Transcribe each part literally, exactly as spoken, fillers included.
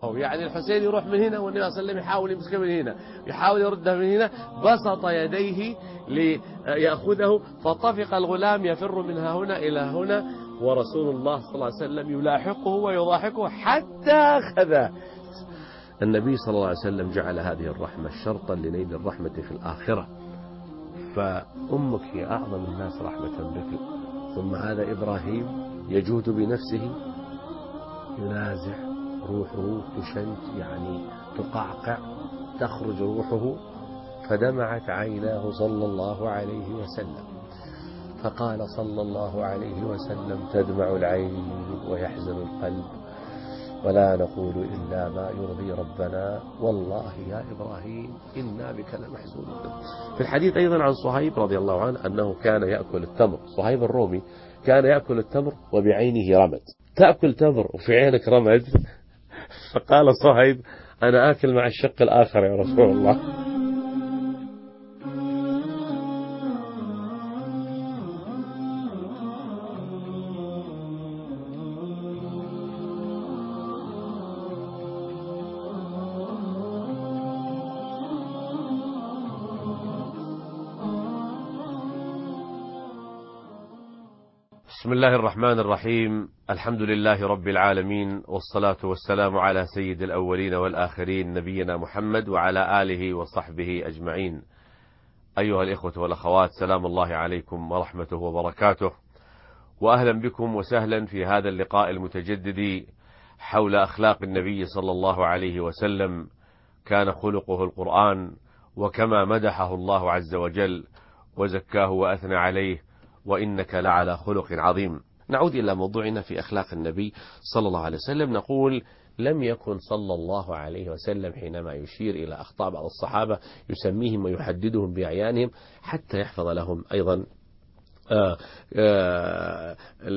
يعني الحسين يروح من هنا والنبي صلى الله عليه وسلم يحاول يمسكه من هنا، يحاول يرده من هنا، بسط يديه ليأخذه، فطفق الغلام يفر من هنا إلى هنا، ورسول الله صلى الله عليه وسلم يلاحقه ويضاحكه حتى أخذه. النبي صلى الله عليه وسلم جعل هذه الرحمة شرطا لنيل الرحمة في الآخرة، فأمك هي أعظم الناس رحمة بك. ثم هذا إبراهيم يجود بنفسه، ينازع روحه، تشنت يعني تقعقع، تخرج روحه، فدمعت عيناه صلى الله عليه وسلم، فقال صلى الله عليه وسلم: تدمع العين ويحزن القلب، ولا نقول إلا ما يرضي ربنا، والله يا إبراهيم إنا بك لمحزونون. في الحديث أيضا عن صهيب رضي الله عنه أنه كان يأكل التمر، صهيب الرومي كان يأكل التمر وبعينه رمد. تأكل تمر وفي عينك رمد؟ فقال صهيب: أنا آكل مع الشق الآخر يا رسول الله. بسم الله الرحمن الرحيم. الحمد لله رب العالمين، والصلاة والسلام على سيد الأولين والآخرين نبينا محمد وعلى آله وصحبه أجمعين. أيها الإخوة والأخوات، سلام الله عليكم ورحمته وبركاته، وأهلا بكم وسهلا في هذا اللقاء المتجدد حول أخلاق النبي صلى الله عليه وسلم. كان خلقه القرآن، وكما مدحه الله عز وجل وزكاه وأثنى عليه: وإنك لعلى خلق عظيم. نعود إلى موضوعنا في أخلاق النبي صلى الله عليه وسلم. نقول: لم يكن صلى الله عليه وسلم حينما يشير إلى أخطاء بعض الصحابة يسميهم ويحددهم بأعيانهم حتى يحفظ لهم أيضا آه آه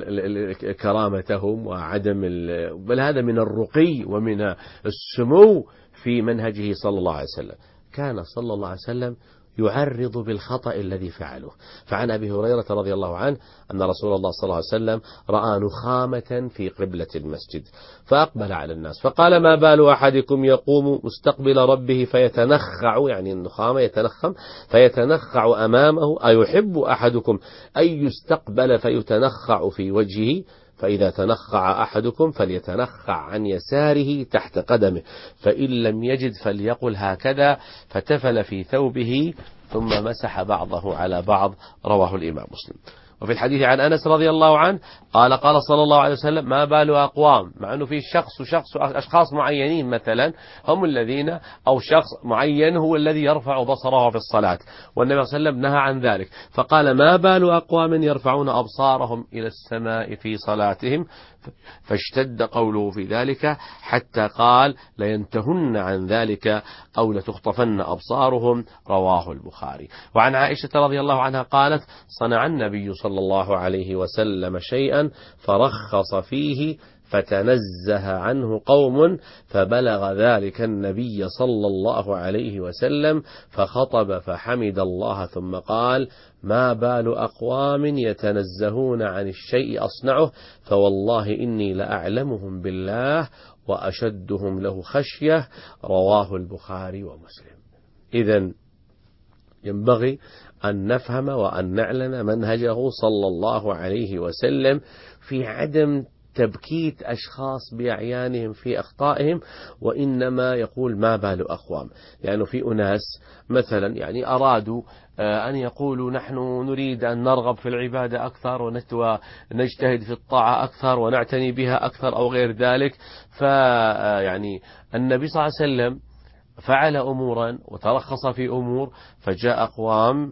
كرامتهم وعدم، بل هذا من الرقي ومن السمو في منهجه صلى الله عليه وسلم. كان صلى الله عليه وسلم يعرض بالخطأ الذي فعله. فعن أبي هريرة رضي الله عنه أن رسول الله صلى الله عليه وسلم رأى نخامة في قبلة المسجد، فأقبل على الناس فقال: ما بال أحدكم يقوم مستقبل ربه فيتنخع، يعني النخامة يتنخم، فيتنخع أمامه، أيحب أحدكم أن يستقبل فيتنخع في وجهه؟ فإذا تنخع أحدكم فليتنخع عن يساره تحت قدمه، فإن لم يجد فليقل هكذا، فتفل في ثوبه ثم مسح بعضه على بعض. رواه الإمام مسلم. وفي الحديث عن أنس رضي الله عنه قال: قال صلى الله عليه وسلم: ما بال أقوام، مع أنه في شخص وشخص أشخاص معينين مثلا هم الذين، أو شخص معين هو الذي يرفع بصره في الصلاة، والنبي صلى الله عليه وسلم نهى عن ذلك، فقال: ما بال أقوام يرفعون أبصارهم إلى السماء في صلاتهم، فاشتد قوله في ذلك حتى قال: لينتهن عن ذلك أو لتخطفن أبصارهم. رواه البخاري. وعن عائشة رضي الله عنها قالت: صنع النبي صلى الله عليه وسلم شيئا فرخص فيه فتنزه عنه قوم، فبلغ ذلك النبي صلى الله عليه وسلم فخطب فحمد الله ثم قال: ما بال أقوام يتنزهون عن الشيء أصنعه، فوالله إني لأعلمهم بالله وأشدهم له خشية. رواه البخاري ومسلم. إذن ينبغي أن نفهم وأن نعلن منهجه صلى الله عليه وسلم في عدم تبكيت أشخاص بأعيانهم في أخطائهم، وإنما يقول: ما بال أقوام، يعني في أناس مثلا يعني أرادوا أن يقولوا: نحن نريد أن نرغب في العبادة أكثر ونجتهد في الطاعة أكثر ونعتني بها أكثر أو غير ذلك، فيعني النبي صلى الله عليه وسلم فعل أمورا وترخص في أمور، فجاء أقوام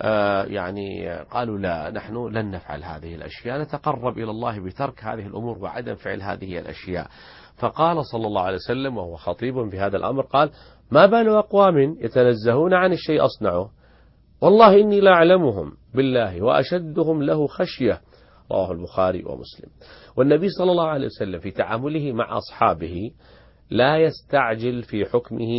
يعني قالوا: لا، نحن لن نفعل هذه الأشياء، نتقرب إلى الله بترك هذه الأمور وعدم فعل هذه الأشياء. فقال صلى الله عليه وسلم وهو خطيب بهذا الأمر قال: ما بال أقوام يتنزهون عن الشيء أصنعه، والله إني لا أعلمهم بالله وأشدهم له خشية. رواه البخاري ومسلم. والنبي صلى الله عليه وسلم في تعامله مع أصحابه لا يستعجل في حكمه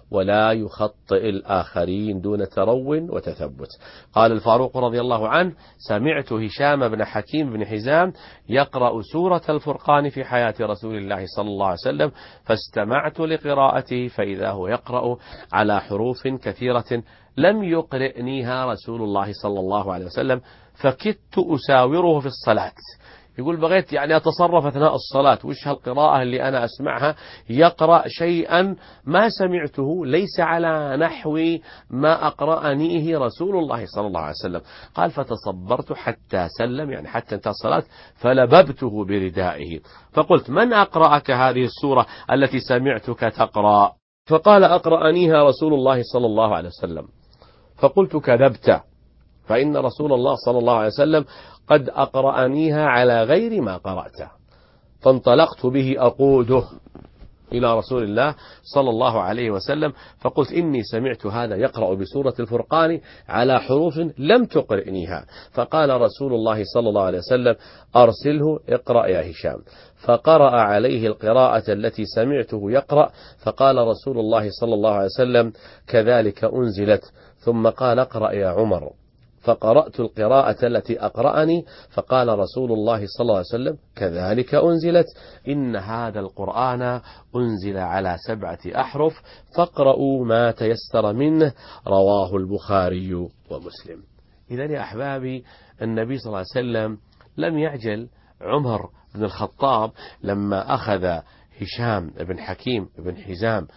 ولا يخطئ الآخرين دون ترو وتثبت. قال الفاروق رضي الله عنه: سمعت هشام بن حكيم بن حزام يقرأ سورة الفرقان في حياة رسول الله صلى الله عليه وسلم، فاستمعت لقراءته فإذا هو يقرأ على حروف كثيرة لم يقرئنيها رسول الله صلى الله عليه وسلم، فكدت أساوره في الصلاة. يقول بغيت يعني أتصرف أثناء الصلاة، وش هالقراءة اللي أنا أسمعها يقرأ شيئا ما سمعته، ليس على نحو ما أقرأنيه رسول الله صلى الله عليه وسلم. قال: فتصبرت حتى سلم، يعني حتى انتهى الصلاة، فلببته بردائه، فقلت: من أقرأك هذه السورة التي سمعتك تقرأ؟ فقال: أقرأنيها رسول الله صلى الله عليه وسلم. فقلت: كذبت، فإن رسول الله صلى الله عليه وسلم قد أقرأنيها على غير ما قرأته. فانطلقت به أقوده إلى رسول الله صلى الله عليه وسلم، فقلت: إني سمعت هذا يقرأ بسورة الفرقان على حروف لم تقرئنيها. فقال رسول الله صلى الله عليه وسلم: أرسله، اقرأ يا هشام. فقرأ عليه القراءة التي سمعته يقرأ، فقال رسول الله صلى الله عليه وسلم: كذلك أنزلت. ثم قال: اقرأ يا عمر. فقرأت القراءة التي أقرأني، فقال رسول الله صلى الله عليه وسلم: كذلك أنزلت، إن هذا القرآن أنزل على سبعة أحرف، فاقرأوا ما تيسر منه، رواه البخاري ومسلم. إذن يا أحبابي، النبي صلى الله عليه وسلم لم يعجل عمر بن الخطاب لما أخذ هشام بن حكيم بن حزام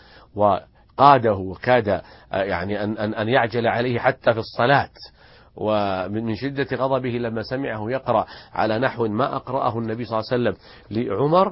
وقاده وكاد يعني أن, أن, أن يعجل عليه حتى في الصلاة، ومن شدة غضبه لما سمعه يقرأ على نحو ما أقرأه النبي صلى الله عليه وسلم لعمر.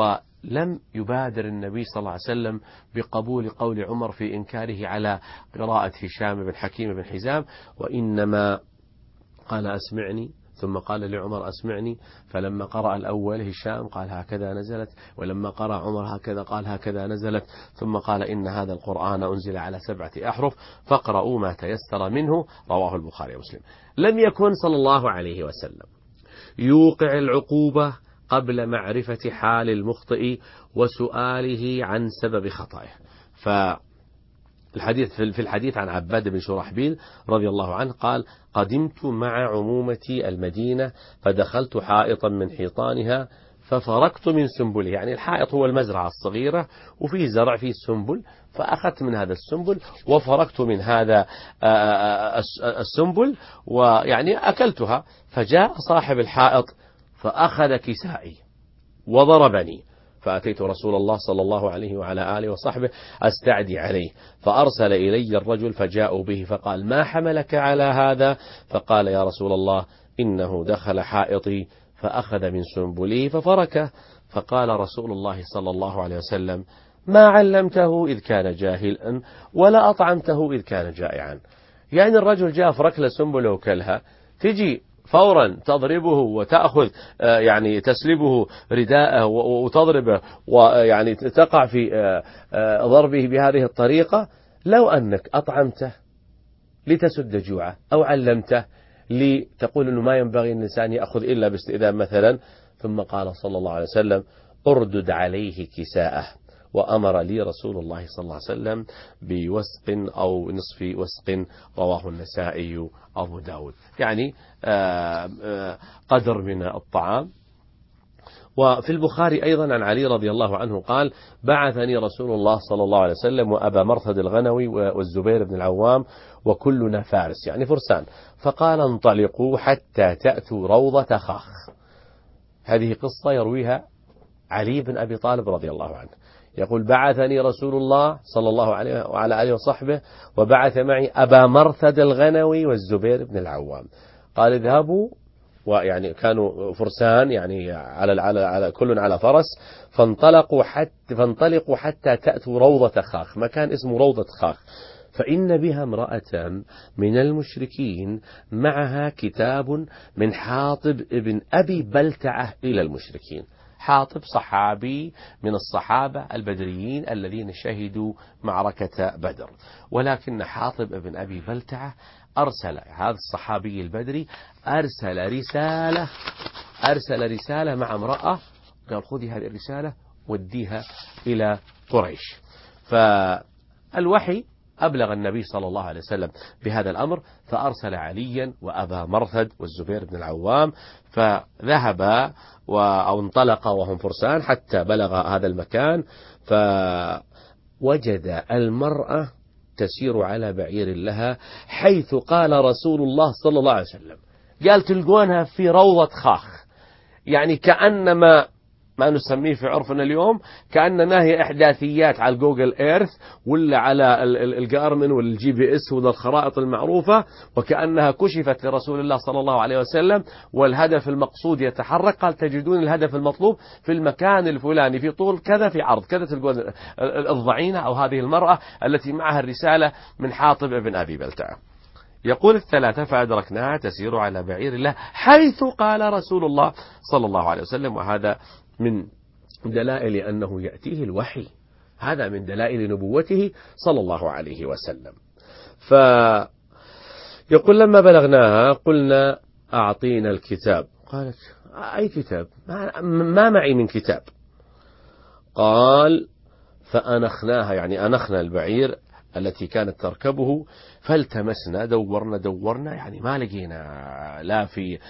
ولم يبادر النبي صلى الله عليه وسلم بقبول قول عمر في إنكاره على قراءة هشام بن حكيم بن حزام، وإنما قال: أسمعني. ثم قال لعمر: أسمعني. فلما قرأ الأول هشام قال: هكذا نزلت. ولما قرأ عمر هكذا قال: هكذا نزلت. ثم قال: إن هذا القرآن أنزل على سبعة أحرف، فاقرأوا ما تيسر منه، رواه البخاري ومسلم. لم يكن صلى الله عليه وسلم يوقع العقوبة قبل معرفة حال المخطئ وسؤاله عن سبب خطئه. ف الحديث في الحديث عن عباد بن شرحبيل رضي الله عنه قال: قدمت مع عمومتي المدينة، فدخلت حائطا من حيطانها ففرقت من سنبله، يعني الحائط هو المزرعة الصغيرة وفيه زرع فيه سنبل، فأخذت من هذا السنبل وفرقت من هذا السنبل ويعني أكلتها. فجاء صاحب الحائط فأخذ كسائي وضربني، فأتيت رسول الله صلى الله عليه وعلى آله وصحبه أستعدي عليه، فأرسل إلي الرجل فجاءوا به، فقال: ما حملك على هذا؟ فقال: يا رسول الله، إنه دخل حائطي فأخذ من سنبله ففركه. فقال رسول الله صلى الله عليه وسلم: ما علمته إذ كان جاهلا ولا أطعمته إذ كان جائعا. يعني الرجل جاء فرك له سنبله وكلها، تجي فورا تضربه وتأخذ يعني تسلبه رداءه وتضربه ويعني تقع في ضربه بهذه الطريقة. لو أنك أطعمته لتسد جوعه أو علمته لتقول أنه ما ينبغي الإنسان يأخذ إلا باستئذان مثلا. ثم قال صلى الله عليه وسلم: أردد عليه كساءه. وأمر لي رسول الله صلى الله عليه وسلم بوسق أو نصف وسق، رواه النسائي أبو داود، يعني قدر من الطعام. وفي البخاري أيضا عن علي رضي الله عنه قال: بعثني رسول الله صلى الله عليه وسلم وأبا مرثد الغنوي والزبير بن العوام وكلنا فارس، يعني فرسان، فقال: انطلقوا حتى تأتوا روضة خاخ. هذه قصة يرويها علي بن أبي طالب رضي الله عنه، يقول: بعثني رسول الله صلى الله عليه وعلى آله وصحبه وبعث معي أبا مرثد الغنوي والزبير بن العوام، قال: اذهبوا، ويعني كانوا فرسان يعني على على على كل على فرس، فانطلقوا حتى فانطلقوا حتى تأتوا روضة خاخ، مكان اسمه روضة خاخ، فإن بها امرأة من المشركين معها كتاب من حاطب ابن أبي بلتعة إلى المشركين. حاطب صحابي من الصحابة البدريين الذين شهدوا معركة بدر، ولكن حاطب ابن أبي بلتعة أرسل، هذا الصحابي البدري أرسل رسالة أرسل رسالة مع امرأة، قال: خذي هذه الرسالة وديها إلى قريش. ف الوحي أبلغ النبي صلى الله عليه وسلم بهذا الأمر، فأرسل عليا وأبا مرثد والزبير بن العوام، فذهب أو انطلق وهم فرسان حتى بلغ هذا المكان، فوجد المرأة تسير على بعير لها حيث قال رسول الله صلى الله عليه وسلم. قال تلقونها في روضة خاخ، يعني كأنما ما نسميه في عرفنا اليوم كأننا هي إحداثيات على الجوجل إيرث ولا على الجارمن والجي بي إس ولا الخرائط المعروفة، وكأنها كشفت لرسول الله صلى الله عليه وسلم والهدف المقصود يتحرك. قال تجدون الهدف المطلوب في المكان الفلاني في طول كذا في عرض كذا، تلقون الضعينة أو هذه المرأة التي معها الرسالة من حاطب ابن أبي بلتعة. يقول الثلاثة فأدركناها تسير على بعير الله حيث قال رسول الله صلى الله عليه وسلم. وهذا من دلائل أنه يأتيه الوحي، هذا من دلائل نبوته صلى الله عليه وسلم. فيقول لما بلغناها قلنا أعطينا الكتاب. قالت أي كتاب؟ ما معي من كتاب. قال فأنخناها، يعني أنخنا البعير التي كانت تركبه، فالتمسنا دورنا دورنا يعني ما لقينا لا في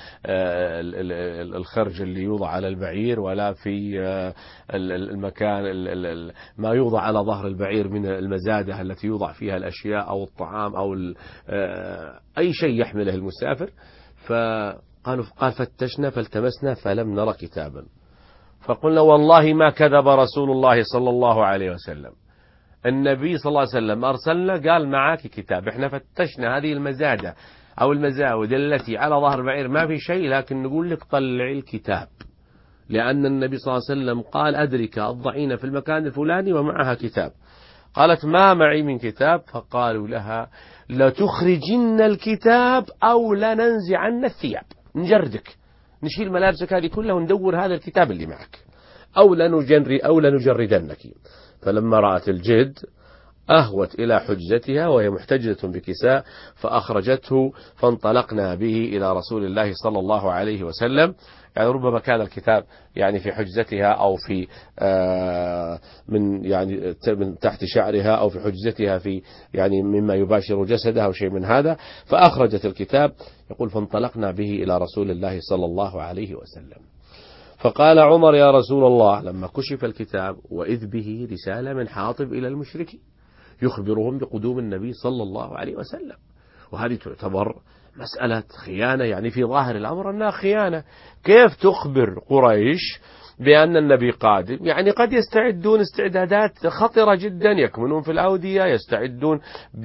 الخرج اللي يوضع على البعير ولا في المكان ما يوضع على ظهر البعير من المزادة التي يوضع فيها الأشياء أو الطعام أو أي شيء يحمله المسافر. فقالوا قال فتشنا فالتمسنا فلم نرى كتابا. فقلنا والله ما كذب رسول الله صلى الله عليه وسلم، النبي صلى الله عليه وسلم أرسلنا قال معك كتاب. احنا فتشنا هذه المزادة أو المزاود التي على ظهر بعير ما في شيء، لكن نقول لك طلع الكتاب، لأن النبي صلى الله عليه وسلم قال أدرك الضعين في المكان الفلاني ومعها كتاب. قالت ما معي من كتاب. فقالوا لها لتخرجن الكتاب أو لننزعن الثياب، نجردك، نشيل ملابسك هذه كلها وندور هذا الكتاب اللي معك، أو لنجري أو لنجردنك. فلما رأت الجد أهوت إلى حجزتها وهي محتجزة بكساء فأخرجته، فانطلقنا به إلى رسول الله صلى الله عليه وسلم. يعني ربما كان الكتاب يعني في حجزتها أو في من يعني من تحت شعرها أو في حجزتها في يعني مما يباشر جسدها أو شيء من هذا، فأخرجت الكتاب. يقول فانطلقنا به إلى رسول الله صلى الله عليه وسلم. فقال عمر يا رسول الله لما كشف الكتاب وإذ به رسالة من حاطب إلى المشركين يخبرهم بقدوم النبي صلى الله عليه وسلم، وهذه تعتبر مسألة خيانة، يعني في ظاهر الأمر أنها خيانة. كيف تخبر قريش بأن النبي قادم؟ يعني قد يستعدون استعدادات خطرة جدا، يكمنون في الأودية، يستعدون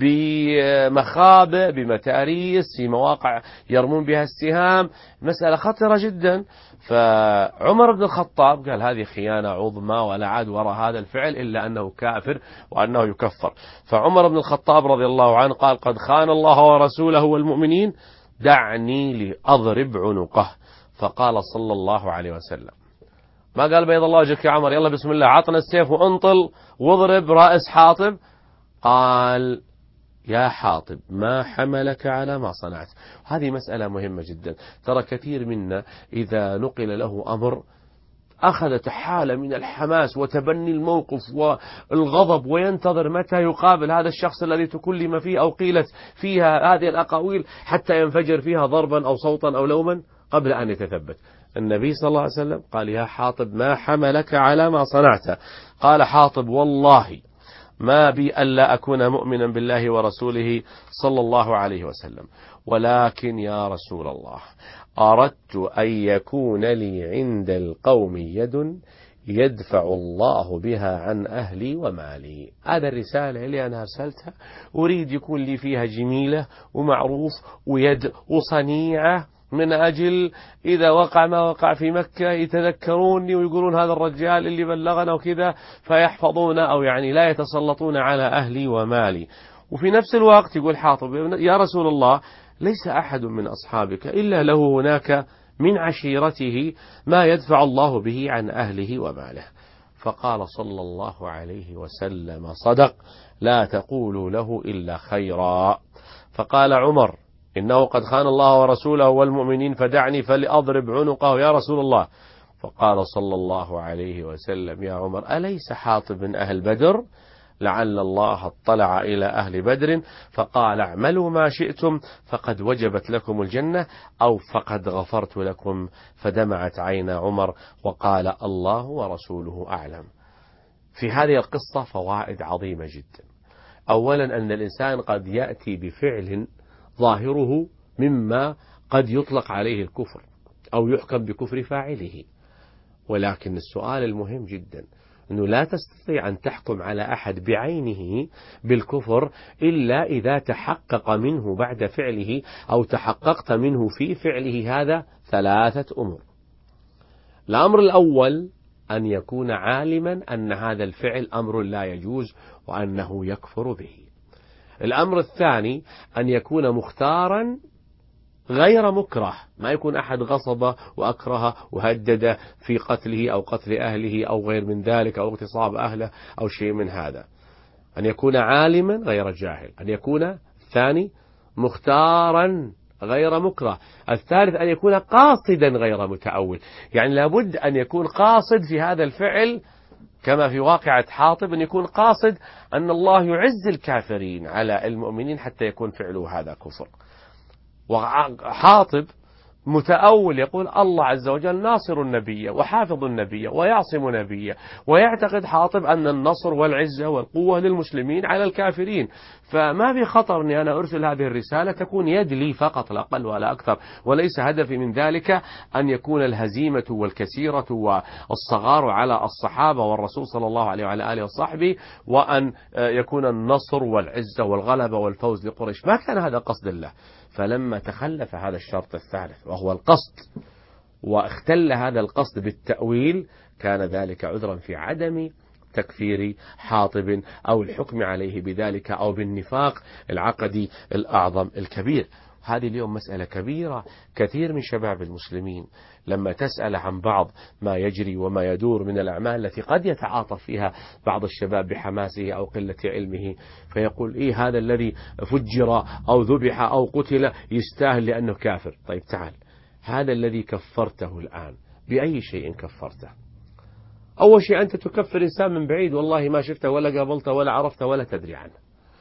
بمخابئ بمتاريس في مواقع يرمون بها السهام، مسألة خطرة جدا. فعمر بن الخطاب قال هذه خيانة عظمى ولا عاد وراء هذا الفعل إلا أنه كافر وأنه يكفر. فعمر بن الخطاب رضي الله عنه قال قد خان الله ورسوله والمؤمنين دعني لأضرب عنقه. فقال صلى الله عليه وسلم ما قال بيض الله وجهك يا عمر يلا بسم الله عطنا السيف وانطل واضرب رأس حاطب، قال يا حاطب ما حملك على ما صنعت. هذه مسألة مهمة جدا. ترى كثير منا إذا نقل له أمر أخذت حالة من الحماس وتبني الموقف والغضب وينتظر متى يقابل هذا الشخص الذي تكلم فيه أو قيلت فيها هذه الأقاويل حتى ينفجر فيها ضربا أو صوتا أو لوما قبل أن يتثبت. النبي صلى الله عليه وسلم قال يا حاطب ما حملك على ما صنعت. قال حاطب والله ما بي ألا أكون مؤمنا بالله ورسوله صلى الله عليه وسلم، ولكن يا رسول الله أردت أن يكون لي عند القوم يد يدفع الله بها عن أهلي ومالي. هذا الرسالة اللي أنا أرسلتها أريد يكون لي فيها جميلة ومعروف ويد وصنيعة، من أجل إذا وقع ما وقع في مكة يتذكروني ويقولون هذا الرجال اللي بلغنا وكذا، فيحفظون أو يعني لا يتسلطون على أهلي ومالي. وفي نفس الوقت يقول حاطب يا رسول الله ليس أحد من أصحابك إلا له هناك من عشيرته ما يدفع الله به عن أهله وماله. فقال صلى الله عليه وسلم صدق لا تقولوا له إلا خيرا. فقال عمر إنه قد خان الله ورسوله والمؤمنين فدعني فلأضرب عنقه يا رسول الله. فقال صلى الله عليه وسلم يا عمر أليس حاطب من أهل بدر؟ لعل الله اطلع إلى أهل بدر فقال اعملوا ما شئتم فقد وجبت لكم الجنة أو فقد غفرت لكم. فدمعت عين عمر وقال الله ورسوله أعلم. في هذه القصة فوائد عظيمة جدا. أولا أن الإنسان قد يأتي بفعل ظاهره مما قد يطلق عليه الكفر أو يحكم بكفر فاعله، ولكن السؤال المهم جدا أنه لا تستطيع أن تحكم على أحد بعينه بالكفر إلا إذا تحقق منه بعد فعله أو تحققت منه في فعله هذا ثلاثة أمور. الأمر الأول أن يكون عالما أن هذا الفعل أمر لا يجوز وأنه يكفر به. الأمر الثاني أن يكون مختارا غير مكره، ما يكون أحد غصب وأكره وهدد في قتله أو قتل أهله أو غير من ذلك أو اغتصاب أهله أو شيء من هذا. أن يكون عالما غير جاهل. أن يكون الثاني مختارا غير مكره. الثالث أن يكون قاصدا غير متأول، يعني لابد أن يكون قاصد في هذا الفعل كما في واقعة حاطب، أن يكون قاصد أن الله يعز الكافرين على المؤمنين حتى يكون فعله هذا كفر. وحاطب متأول يقول الله عز وجل ناصر النبي وحافظ النبي ويعصم نبيه، ويعتقد حاطب أن النصر والعزة والقوة للمسلمين على الكافرين، فما في خطر أني أنا أرسل هذه الرسالة تكون يد لي فقط لا أقل ولا أكثر، وليس هدفي من ذلك أن يكون الهزيمة والكسيرة والصغار على الصحابة والرسول صلى الله عليه وعلى آله وصحبه، وأن يكون النصر والعزة والغلبة والفوز لقريش. ما كان هذا قصد الله. فلما تخلف هذا الشرط الثالث وهو القصد، واختل هذا القصد بالتأويل، كان ذلك عذرا في عدم تكفير حاطب أو الحكم عليه بذلك أو بالنفاق العقدي الأعظم الكبير. هذه اليوم مسألة كبيرة. كثير من شباب المسلمين لما تسأل عن بعض ما يجري وما يدور من الأعمال التي قد يتعاطف فيها بعض الشباب بحماسه أو قلة علمه، فيقول إيه هذا الذي فجر أو ذبح أو قتل يستاهل لأنه كافر. طيب تعال، هذا الذي كفرته الآن بأي شيء كفرته؟ أول شيء أنت تكفر إنسان من بعيد، والله ما شفته ولا قابلته ولا عرفته ولا تدري عنه.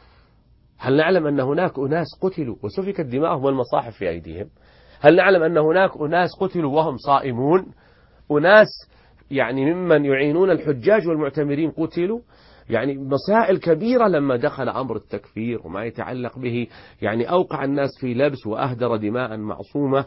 هل نعلم أن هناك أناس قتلوا وسفكت دماءهم والمصاحف في أيديهم؟ هل نعلم أن هناك أناس قتلوا وهم صائمون؟ أناس يعني ممن يعينون الحجاج والمعتمرين قتلوا؟ يعني مسائل كبيرة لما دخل أمر التكفير وما يتعلق به، يعني أوقع الناس في لبس وأهدر دماء معصومة،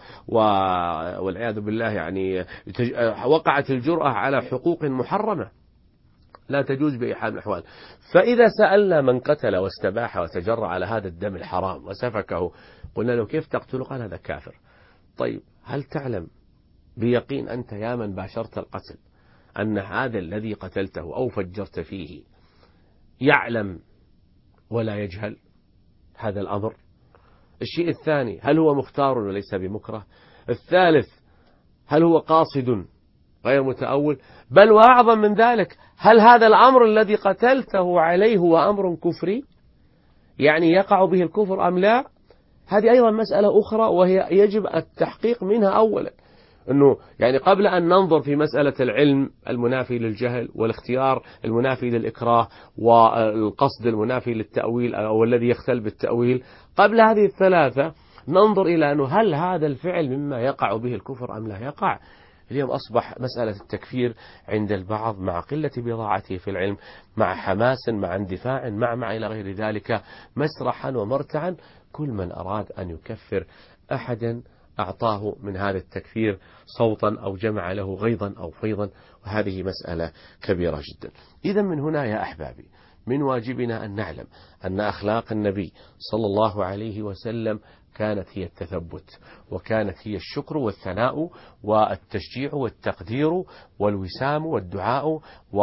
والعياذ بالله يعني وقعت الجرأة على حقوق محرمة لا تجوز بأي حال من الأحوال. فإذا سألنا من قتل واستباح وتجرع على هذا الدم الحرام وسفكه، قلنا له كيف تقتله؟ قال هذا كافر. طيب هل تعلم بيقين أنت يا من باشرت القتل أن هذا الذي قتلته أو فجرت فيه يعلم ولا يجهل هذا الأمر؟ الشيء الثاني، هل هو مختار وليس بمكره؟ الثالث، هل هو قاصد غير متأول؟ بل وأعظم من ذلك، هل هذا الأمر الذي قتلته عليه هو أمر كفري يعني يقع به الكفر أم لا؟ هذه أيضا مسألة أخرى وهي يجب التحقيق منها أولا، أنه يعني قبل أن ننظر في مسألة العلم المنافي للجهل والاختيار المنافي للإكراه والقصد المنافي للتأويل أو الذي يختل بالتأويل، قبل هذه الثلاثة ننظر إلى أنه هل هذا الفعل مما يقع به الكفر أم لا يقع. اليوم أصبح مسألة التكفير عند البعض مع قلة بضاعته في العلم، مع حماس، مع اندفاع، مع مع إلى غير ذلك، مسرحا ومرتعا. كل من أراد أن يكفر أحدا أعطاه من هذا التكفير صوتا أو جمع له غيظا أو فيضا، وهذه مسألة كبيرة جدا. إذا من هنا يا أحبابي من واجبنا أن نعلم أن أخلاق النبي صلى الله عليه وسلم كانت هي التثبت، وكانت هي الشكر والثناء والتشجيع والتقدير والوسام والدعاء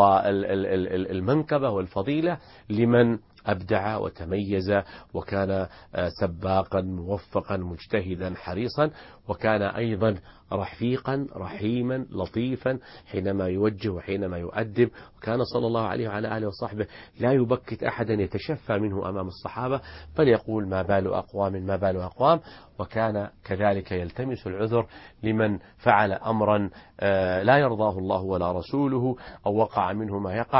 والمنقبة والفضيلة لمن أبدع وتميز وكان سباقا موفقا مجتهدا حريصا، وكان أيضا رفيقا رحيما لطيفا حينما يوجه وحينما يؤدب. وكان صلى الله عليه وعلى آله وصحبه لا يبكت أحدا يتشفى منه أمام الصحابة، بل يقول ما بال أقوام ما بال أقوام. وكان كذلك يلتمس العذر لمن فعل أمرا لا يرضاه الله ولا رسوله أو وقع منه ما يقع.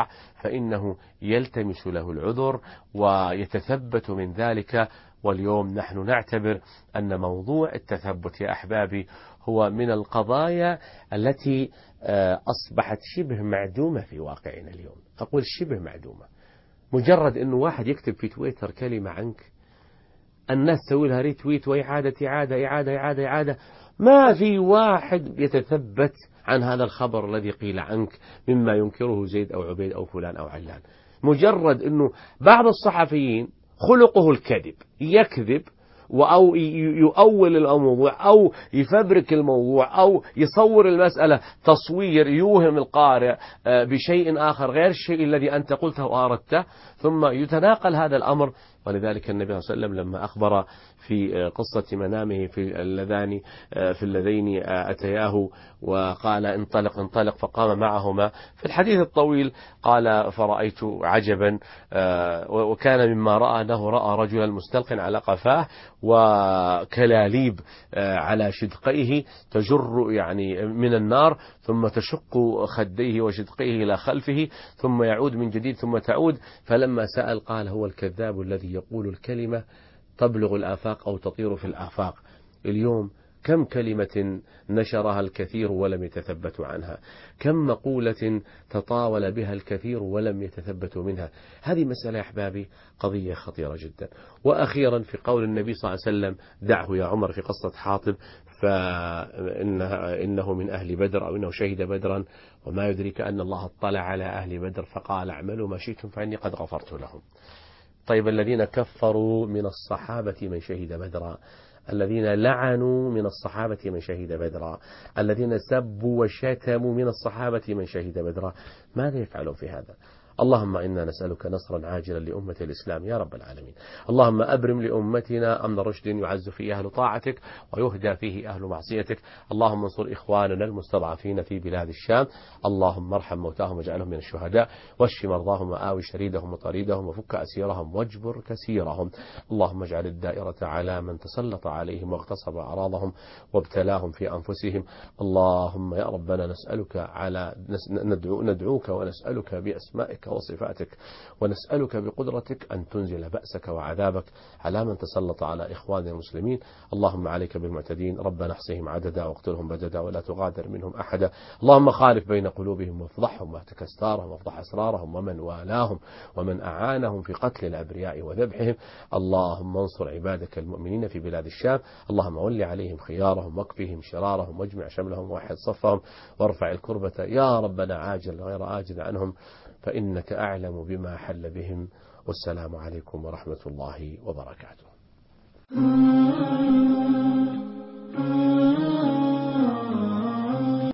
فإنه يلتمس له العذر ويتثبت من ذلك. واليوم نحن نعتبر أن موضوع التثبت يا أحبابي هو من القضايا التي أصبحت شبه معدومة في واقعنا اليوم. أقول شبه معدومة. مجرد أنه واحد يكتب في تويتر كلمة عنك، الناس تسوي لها ريتويت وإعادة إعادة إعادة إعادة إعادة، ما في واحد يتثبت عن هذا الخبر الذي قيل عنك مما ينكره زيد أو عبيد أو فلان أو علان. مجرد أنه بعض الصحفيين خلقه الكذب، يكذب أو يؤول الموضوع أو يفبرك الموضوع أو يصور المسألة تصوير يوهم القارئ بشيء آخر غير الشيء الذي أنت قلته وأردته، ثم يتناقل هذا الأمر. ولذلك النبي صلى الله عليه وسلم لما أخبر في قصة منامه في اللذان في اللذين أتياه وقال انطلق انطلق فقام معهما، في الحديث الطويل قال فرأيت عجبا، وكان مما رأى أنه رأى رجلا مستلق على قفاه وكلاليب على شدقيه تجر يعني من النار، ثم تشق خديه وشدقيه إلى خلفه ثم يعود من جديد ثم تعود. فلما سأل قال هو الكذاب الذي يقول الكلمة تبلغ الآفاق أو تطير في الآفاق. اليوم كم كلمة نشرها الكثير ولم يتثبتوا عنها، كم مقولة تطاول بها الكثير ولم يتثبتوا منها. هذه مسألة يا أحبابي قضية خطيرة جدا. وأخيرا في قول النبي صلى الله عليه وسلم دعه يا عمر في قصة حاطب فإنه من أهل بدر أو إنه شهد بدرا وما يدريك أن الله اطلع على أهل بدر فقال اعملوا ما شئتم فإني قد غفرت لهم. طيب الذين كفروا من الصحابة من شهد بدرا، الذين لعنوا من الصحابة من شهد بدرا، الذين سبوا وشتموا من الصحابة من شهد بدرا، ماذا يفعلون في هذا؟ اللهم إنا نسألك نصرا عاجلا لأمة الإسلام يا رب العالمين. اللهم أبرم لأمتنا أمن رشد يعز فيه أهل طاعتك ويهدى فيه أهل معصيتك. اللهم انصر إخواننا المستضعفين في بلاد الشام. اللهم ارحم موتاهم واجعلهم من الشهداء، واشف مرضاهم وآوي شريدهم وطريدهم وفك أسيرهم واجبر كسيرهم. اللهم اجعل الدائرة على من تسلط عليهم واغتصب أعراضهم وابتلاهم في أنفسهم. اللهم يا ربنا نسألك على ندعو ندعوك ونسألك بأسمائك وصفاتك ونسألك بقدرتك أن تنزل بأسك وعذابك على من تسلط على إخوان المسلمين. اللهم عليك بالمعتدين، ربنا احصهم عددا واقتلهم بددا ولا تغادر منهم أحدا. اللهم خالف بين قلوبهم وافضحهم واهتك أستارهم وافضح أسرارهم ومن والاهم ومن أعانهم في قتل الأبرياء وذبحهم. اللهم انصر عبادك المؤمنين في بلاد الشام. اللهم ول عليهم خيارهم واكفهم شرارهم واجمع شملهم ووحد صفهم وارفع الكربة يا ربنا عاجل غير آجل عنهم فإنك أعلم بما حل بهم. والسلام عليكم ورحمة الله وبركاته.